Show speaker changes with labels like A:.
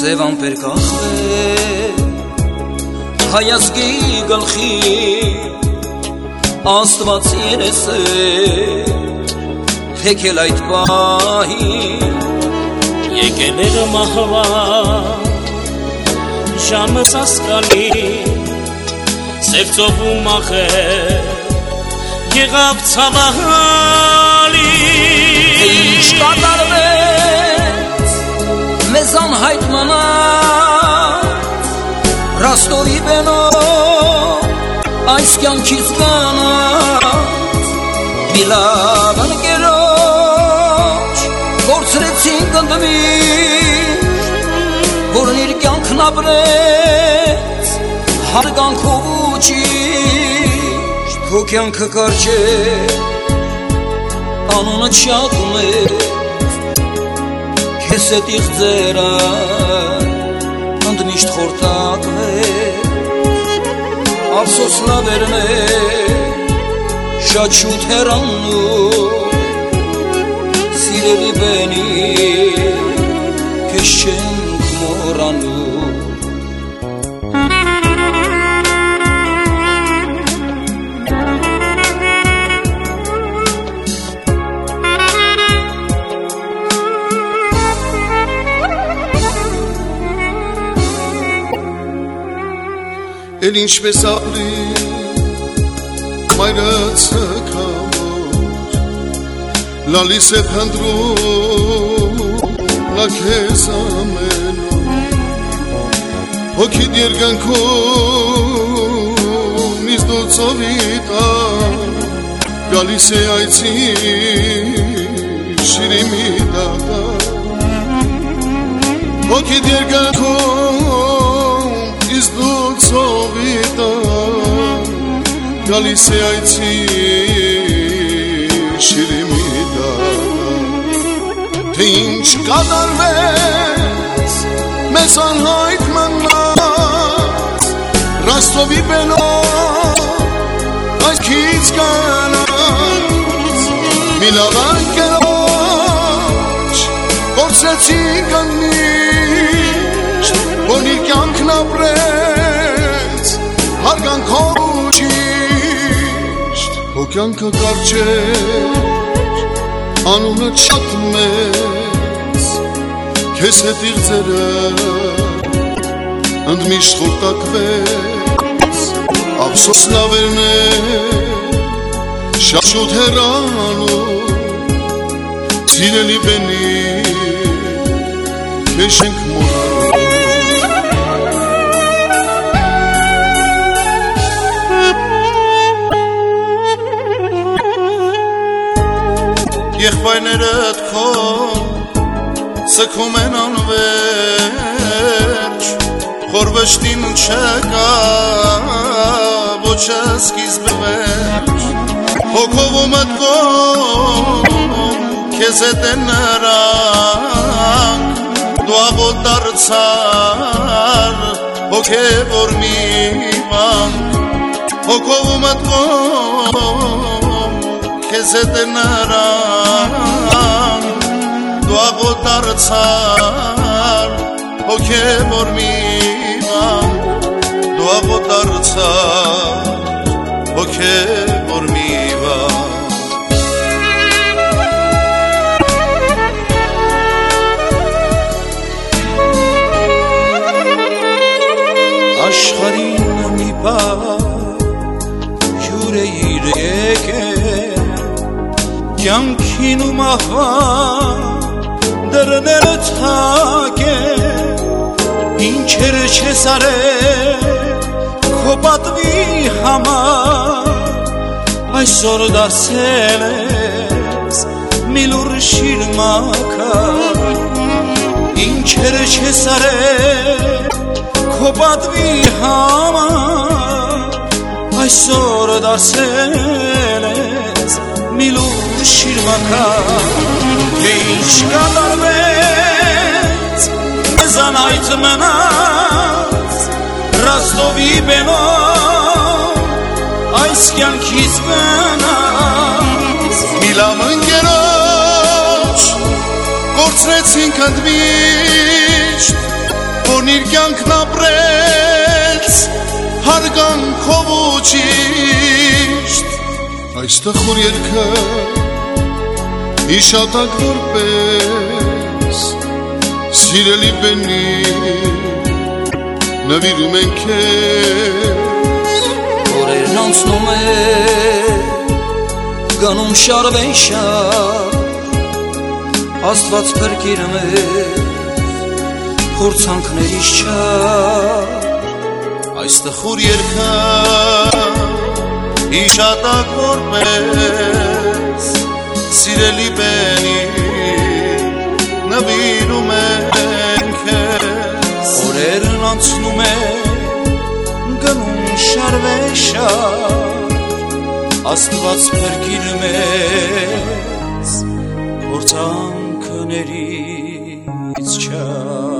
A: Ձև ամպեր կախվե հայազգի գլխի Աստված երես է թեկել այդ պահին
B: Եկել էր մահվա ժամը սասկալի Սև ծովում ախեր եղավ ցավալի
A: Ինչ կատարվեց մեզ անհայտ մնաց Ռաստովի բենով այս կյանքից գանած Մի լավ ընկերոջ կորցրեցինք ընդմիշտ Որն իր կյանքն ապրեց հարգանքով ու ճիշտ Քո կյանքը կարճ է անունը չատում է Քեզ հետ իղձերը ընդմիշտ խորտակվեց Ափսոս լավերն է շատ շուտ հեռանում Սիրելի բենի քեզ չենք մոռանում
C: Էլ ինչպես ապրի մայրս կամոր լալիս է փնդրում լա քեզ ամենում հոգիդ երգանքում իզդոցովի տան գալիս է այցի շիրիմի դատա հոգիդ երգանքում իզդոցովի տան գալիս է այցի շիրիմի դատա թե ինչ կատարվեց մեզ անհայտ մնաց Ռաստովի բենով այս քիչ կանած մի լավ ընկերոջ կորցրեցինք ընդմիշտ որ իր կյանքն ապրեց հարգանքով ու ճիշտ Քո կյանքը կարճ էր անունը շատ մեծ Քեզ հետ իղձերը ընդմիշտ խորտակվեց Ափսոս լավերն է շատ շուտ հեռանում Սիրելի բենի քեզ չենք մոռանում Եղբայրներդ քո սգում են անվերջ Խորվշտին չկա ոչ սկիզբը վերջ Հոգով ու մտքով քեզ հետ են նրանք Դու աղոտ դարձար հոգևոր մի մանք Հոգով ու մտքով քեզ հետ են նրանք Դու աղոտ դարձար հոգևոր մի մանք Դու աղոտ դարձար հոգևոր մի մանք
A: Աշխարհին մի բան ջուր է իր եկել Կյանքին ու մահվան դռները թակել Ինչեր չես արել քո պատվի համար Այսօր դասել ես մի լուր շիր մաքար Ինչեր չես արել քո պատվի համար Այսօր դասել ես մի լուր շիր մաքար Թե ինչ կատարվեց մեզ անհայտ մնաց Ռաստովի բենով այս կյանքից գնաց
C: Մի լավ ընկերոջ կորցրեցինք ընդմիշտ Որն իր կյանքն ապրեց հարգանքով ու ճիշտ Այստեղ որ երգը իշատակ որպես Սիրելի բենի նվիրում են քեզ
A: Օրերն անցնում է գանում շարվեն շար Աստված փրկիր մեզ փորձանքներից չար
C: Այստեղ որ երգը իշատակ որպես Սիրելի բենի նվիրում են քեզ
A: Օրերն անցնում է գնում շարվեն շար Աստված փրկիր մեզ փորձանքներից չար